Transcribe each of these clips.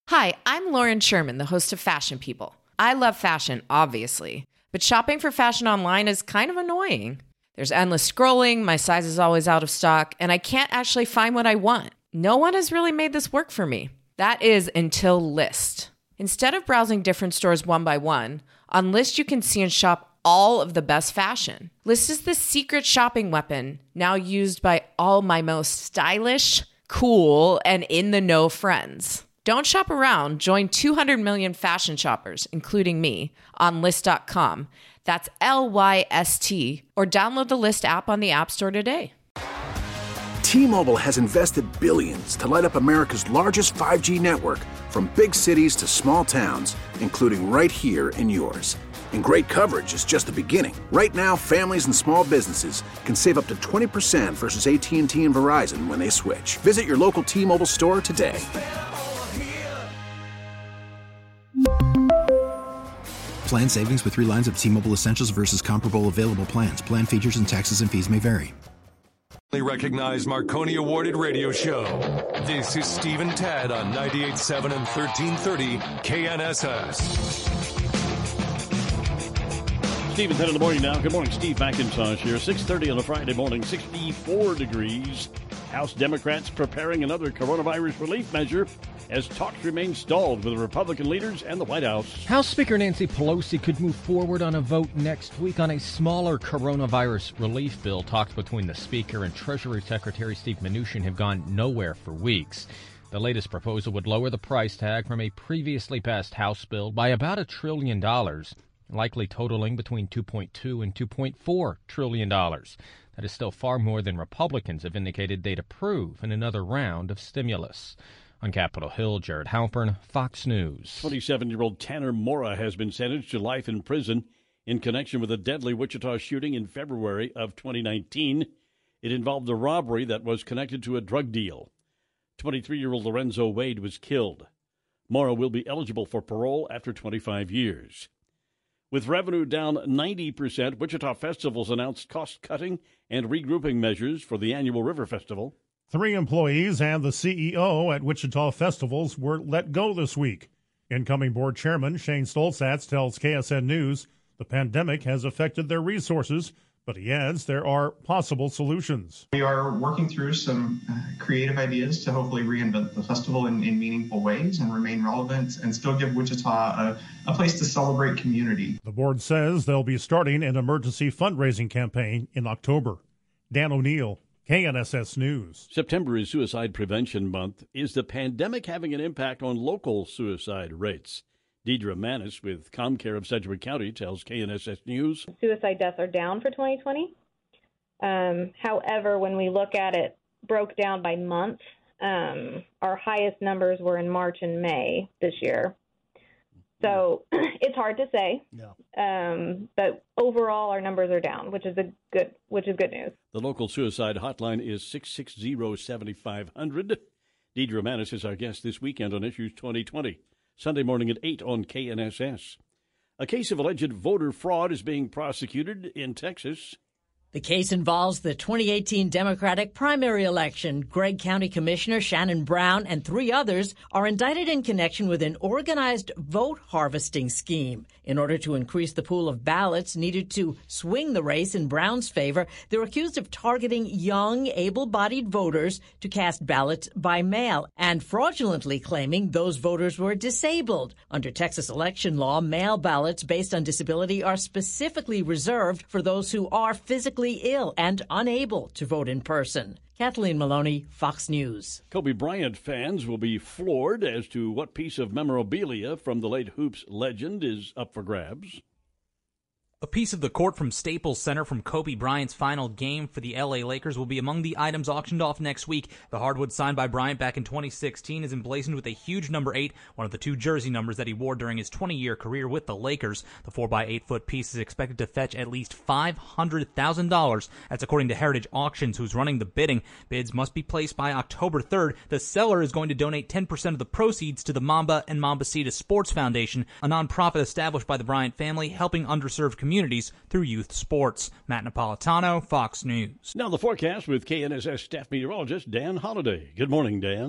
Hi, I'm Lauren Sherman, the host of Fashion People. I love fashion, obviously, but shopping for fashion online is kind of annoying. There's endless scrolling, my size is always out of stock, and I can't actually find what I want. No one has really made this work for me. That is until Lyst. Instead of browsing different stores one by one, on Lyst you can see and shop all of the best fashion. Lyst is the secret shopping weapon, now used by all my most stylish, cool, and in-the-know friends. Don't shop around. Join 200 million fashion shoppers, including me, on Lyst.com. That's Lyst, or download the Lyst app on the App Store today. T-Mobile has invested billions to light up America's largest 5G network, from big cities to small towns, including right here in yours. And great coverage is just the beginning. Right now, families and small businesses can save up to 20% versus AT&T and Verizon when they switch. Visit your local T-Mobile store today. Plan savings with 3 lines of T-Mobile Essentials versus comparable available plans. Plan features and taxes and fees may vary. Recognized Marconi Awarded radio show. This is Steve and Tad on 98.7 and 1330 KNSS. Steve and Ted in the morning now. Good morning, Steve McIntosh here. 6:30 on a Friday morning, 64 degrees. House Democrats preparing another coronavirus relief measure as talks remain stalled with the Republican leaders and the White House. House Speaker Nancy Pelosi could move forward on a vote next week on a smaller coronavirus relief bill. Talks between the Speaker and Treasury Secretary Steve Mnuchin have gone nowhere for weeks. The latest proposal would lower the price tag from a previously passed House bill by about $1 trillion, likely totaling between $2.2 and $2.4 trillion. That is still far more than Republicans have indicated they'd approve in another round of stimulus. On Capitol Hill, Jared Halpern, Fox News. 27-year-old Tanner Mora has been sentenced to life in prison in connection with a deadly Wichita shooting in February of 2019. It involved a robbery that was connected to a drug deal. 23-year-old Lorenzo Wade was killed. Mora will be eligible for parole after 25 years. With revenue down 90%, Wichita Festivals announced cost-cutting and regrouping measures for the annual River Festival. 3 employees and the CEO at Wichita Festivals were let go this week. Incoming board chairman Shane Stolzatz tells KSN News the pandemic has affected their resources, but he adds there are possible solutions. We are working through some creative ideas to hopefully reinvent the festival in meaningful ways and remain relevant and still give Wichita a place to celebrate community. The board says they'll be starting an emergency fundraising campaign in October. Dan O'Neill, KNSS News. September is Suicide Prevention Month. Is the pandemic having an impact on local suicide rates? Deidre Manis with ComCare of Sedgwick County tells KNSS News. Suicide deaths are down for 2020. However, when we look at it broke down by month, our highest numbers were in March and May this year. So it's hard to say, but overall our numbers are down, which is good news. The local suicide hotline is 660-7500. Deidre Manis is our guest this weekend on Issues 2020, Sunday morning at 8 on KNSS. A case of alleged voter fraud is being prosecuted in Texas. The case involves the 2018 Democratic primary election. Gregg County Commissioner Shannon Brown and 3 others are indicted in connection with an organized vote harvesting scheme. In order to increase the pool of ballots needed to swing the race in Brown's favor, they're accused of targeting young, able-bodied voters to cast ballots by mail and fraudulently claiming those voters were disabled. Under Texas election law, mail ballots based on disability are specifically reserved for those who are physically ill and unable to vote in person. Kathleen Maloney, Fox News. Kobe Bryant fans will be floored as to what piece of memorabilia from the late Hoops legend is up for grabs. A piece of the court from Staples Center from Kobe Bryant's final game for the LA Lakers will be among the items auctioned off next week. The hardwood signed by Bryant back in 2016 is emblazoned with a huge number 8, one of the 2 jersey numbers that he wore during his 20-year career with the Lakers. The 4x8-foot piece is expected to fetch at least $500,000. That's according to Heritage Auctions, who's running the bidding. Bids must be placed by October 3rd. The seller is going to donate 10% of the proceeds to the Mamba and Mambacita Sports Foundation, a nonprofit established by the Bryant family helping underserved communities through youth sports. Matt Napolitano, Fox News. Now the forecast with KNSS staff meteorologist Dan Holliday. Good morning, Dan.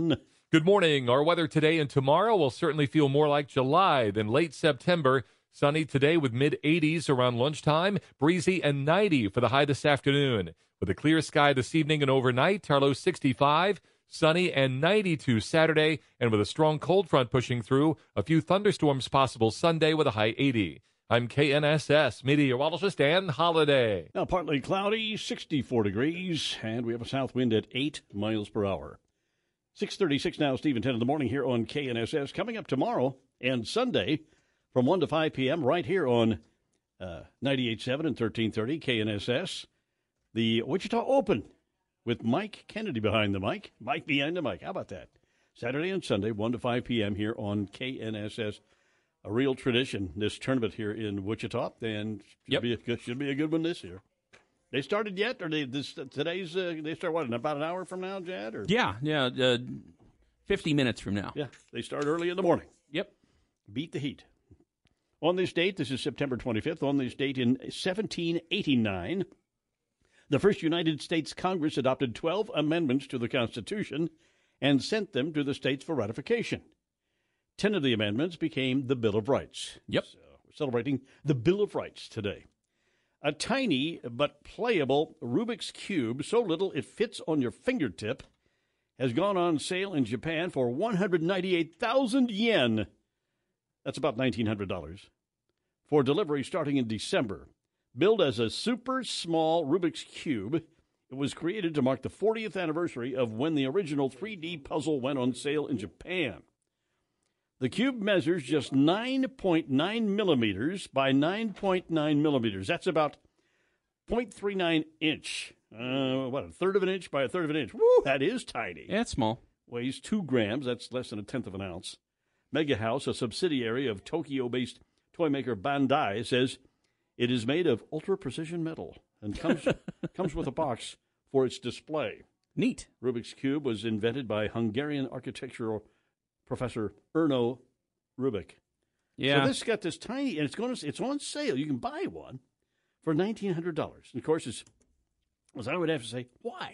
Good morning. Our weather today and tomorrow will certainly feel more like July than late September. Sunny today with mid-80s around lunchtime, breezy and 90 for the high this afternoon. With a clear sky this evening and overnight, our low 65, sunny and 92 Saturday, and with a strong cold front pushing through, a few thunderstorms possible Sunday with a high 80. I'm KNSS meteorologist Dan Holliday. Now partly cloudy, 64 degrees, and we have a south wind at 8 miles per hour. 6:36 now, Steve and 10 in the morning here on KNSS. Coming up tomorrow and Sunday from 1 to 5 p.m. right here on 98.7 and 1330 KNSS. The Wichita Open with Mike Kennedy behind the mic. Mike behind the mic. How about that? Saturday and Sunday, 1 to 5 p.m. here on KNSS. A real tradition, this tournament here in Wichita, and should be a good one this year. They started yet, or they start what, in about an hour from now, Jad? Or? Yeah, 50 minutes from now. Yeah, they start early in the morning. Yep. Beat the heat. On this date, this is September 25th, on this date in 1789, the first United States Congress adopted 12 amendments to the Constitution and sent them to the states for ratification. 10 of the amendments became the Bill of Rights. Yep. So we're celebrating the Bill of Rights today. A tiny but playable Rubik's Cube, so little it fits on your fingertip, has gone on sale in Japan for 198,000 yen. That's about $1,900. For delivery starting in December. Billed as a super small Rubik's Cube, it was created to mark the 40th anniversary of when the original 3D puzzle went on sale in Japan. The cube measures just 9.9 millimeters by 9.9 millimeters. That's about 0.39 inch. A third of an inch by a third of an inch. Woo, that is tiny. Yeah, it's small. Weighs 2 grams. That's less than a tenth of an ounce. Mega House, a subsidiary of Tokyo-based toy maker Bandai, says it is made of ultra-precision metal and comes with a box for its display. Neat. Rubik's Cube was invented by Hungarian architectural professor Erno Rubik. Yeah. So this got this tiny, and it's on sale. You can buy one for $1,900. And of course, as I would have to say, why?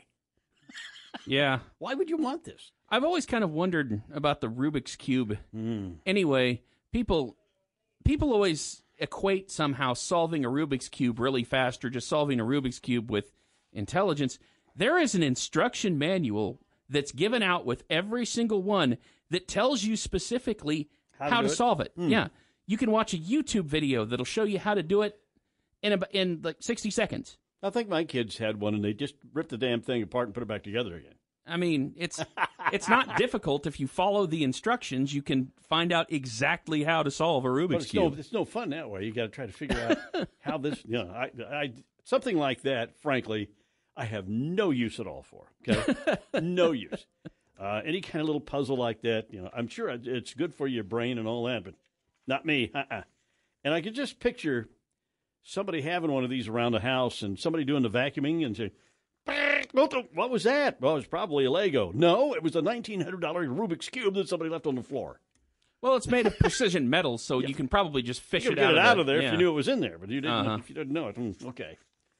Yeah. Why would you want this? I've always kind of wondered about the Rubik's Cube. Anyway, people always equate somehow solving a Rubik's Cube really fast or just solving a Rubik's Cube with intelligence. There is an instruction manual that's given out with every single one that tells you specifically how to solve it. Yeah. You can watch a YouTube video that'll show you how to do it in like 60 seconds. I think my kids had one, and they just ripped the damn thing apart and put it back together again. I mean, it's not difficult. If you follow the instructions, you can find out exactly how to solve a Rubik's Cube. It's no fun that way. You got to try to figure out how this, I something like that, frankly, I have no use at all for. Okay? No use. Any kind of little puzzle like that, I'm sure it's good for your brain and all that, but not me. And I could just picture somebody having one of these around the house and somebody doing the vacuuming and say, what was that? Well, it was probably a Lego. No, it was a $1,900 Rubik's Cube that somebody left on the floor. Well, it's made of precision metal, so you can probably just fish it out of there if you knew it was in there, but you didn't. If you didn't know it, okay.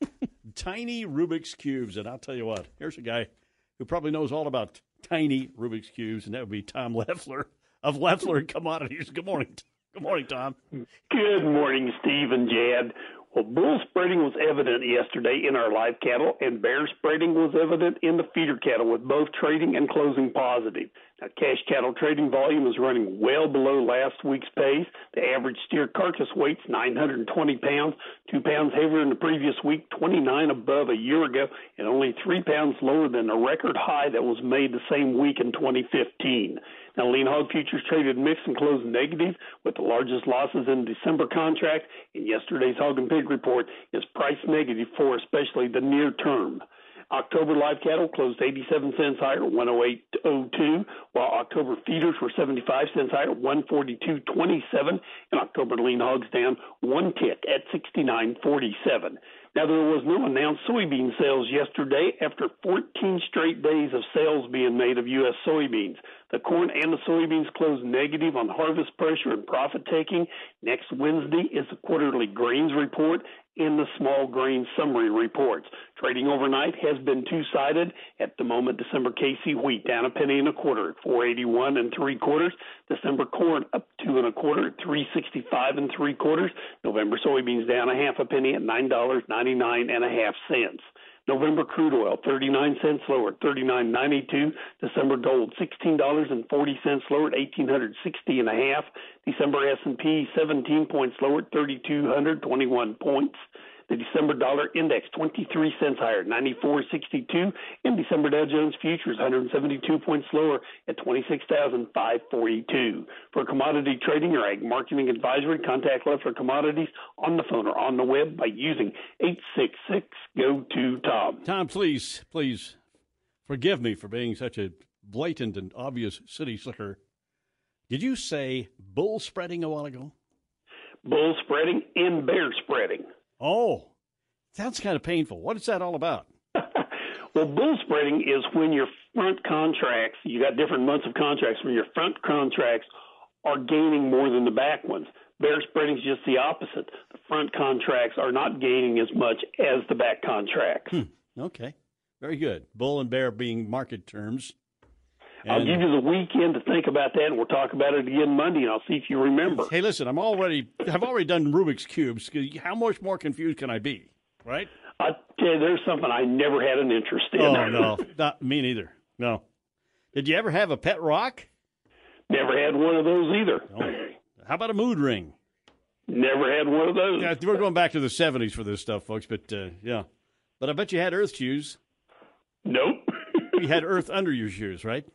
Tiny Rubik's Cubes, and I'll tell you what, here's a guy who probably knows all about tiny Rubik's Cubes, and that would be Tom Leffler of Leffler Commodities. Good morning. Good morning, Tom. Good morning, Steve and Jad. Well, bull spreading was evident yesterday in our live cattle, and bear spreading was evident in the feeder cattle, with both trading and closing positive. Now, cash cattle trading volume is running well below last week's pace. The average steer carcass weight's 920 pounds, 2 pounds heavier than the previous week, 29 above a year ago, and only 3 pounds lower than the record high that was made the same week in 2015. Now, lean hog futures traded mixed and closed negative, with the largest losses in the December contract. And yesterday's hog and pig report is price negative for especially the near term. October live cattle closed 87 cents higher, 108.02, while October feeders were 75 cents higher, 142.27, and October lean hogs down 1 tick at 69.47. Now, there was no announced soybean sales yesterday after 14 straight days of sales being made of U.S. soybeans. The corn and the soybeans closed negative on harvest pressure and profit-taking. Next Wednesday is the quarterly grains report and the small grain summary reports. Trading overnight has been two-sided. At the moment, December KC wheat down 1 1.25 at 4.81 3/4. December corn up 2 1/4 at 3.65 3/4. November soybeans down 0.5 penny at $9.99.5. November crude oil 39 cents lower at $39.92. December gold $16.40 lower at $1,860.5. December S&P 17 points lower at 3,221 points. The December dollar index 23 cents higher at 94.62, and December Dow Jones futures 172 points lower at 26,542. For commodity trading or ag marketing advisory, contact Leffler Commodities on the phone or on the web by using 866-GO-TO-TOM. Tom, please forgive me for being such a blatant and obvious city slicker. Did you say bull spreading a while ago? Bull spreading and bear spreading. Oh, sounds kind of painful. What is that all about? Well, bull spreading is when your front contracts, you got different months of contracts, when your front contracts are gaining more than the back ones. Bear spreading is just the opposite. The front contracts are not gaining as much as the back contracts. Okay, very good. Bull and bear being market terms. I'll give you the weekend to think about that, and we'll talk about it again Monday, and I'll see if you remember. Hey, listen, I've already done Rubik's Cubes. How much more confused can I be, right? I'll tell you, there's something I never had an interest in. Oh, no, not me neither. No. Did you ever have a pet rock? Never had one of those either. Oh. How about a mood ring? Never had one of those. Yeah, we're going back to the 70s for this stuff, folks, but yeah. But I bet you had earth shoes. Nope. You had earth under your shoes, right?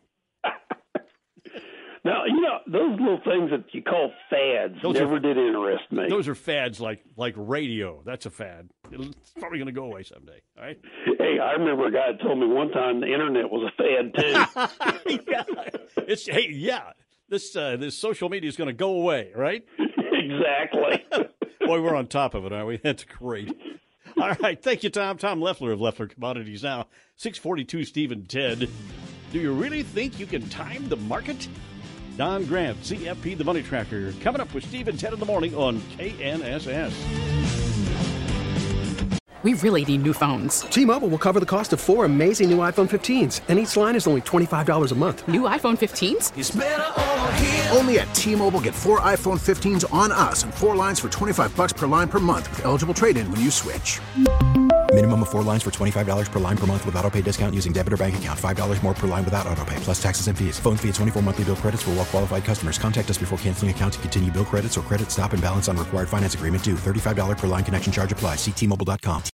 Now, those little things that you call fads did interest me. Those are fads like radio. That's a fad. It's probably going to go away someday, all right? Hey, I remember a guy told me one time the internet was a fad, too. This social media is going to go away, right? Exactly. Boy, we're on top of it, aren't we? That's great. All right, thank you, Tom. Tom Leffler of Leffler Commodities now. 642 Steve and Ted. Do you really think you can time the market? Don Grant, CFP, the Money Tracker, coming up with Steve and Ted in the morning on KNSS. We really need new phones. T-Mobile will cover the cost of 4 amazing new iPhone 15s, and each line is only $25 a month. New iPhone 15s? It's better over here. Only at T-Mobile, get 4 iPhone 15s on us and 4 lines for $25 per line per month with eligible trade-in when you switch. Minimum of 4 lines for $25 per line per month with autopay discount using debit or bank account. $5 more per line without autopay, plus taxes and fees. Phone fee at 24 monthly bill credits for well-qualified customers. Contact us before canceling account to continue bill credits or credit stop and balance on required finance agreement due. $35 per line connection charge applies. See T-Mobile.com.